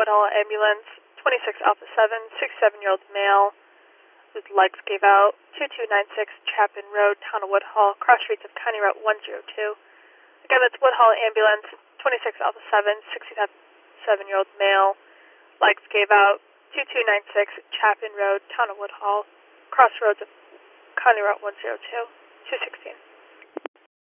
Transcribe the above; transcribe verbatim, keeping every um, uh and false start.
Woodhull ambulance, twenty-six Alpha seven, sixty-seven-year-old male whose legs gave out, two two nine six Chapin Road, Town of Woodhull, cross streets of County Route one oh two. Again, that's Woodhull ambulance, twenty-six Alpha seven, sixty-seven-year-old male, legs gave out, two two nine six Chapin Road, Town of Woodhull, crossroads of County Route one oh two, two sixteen.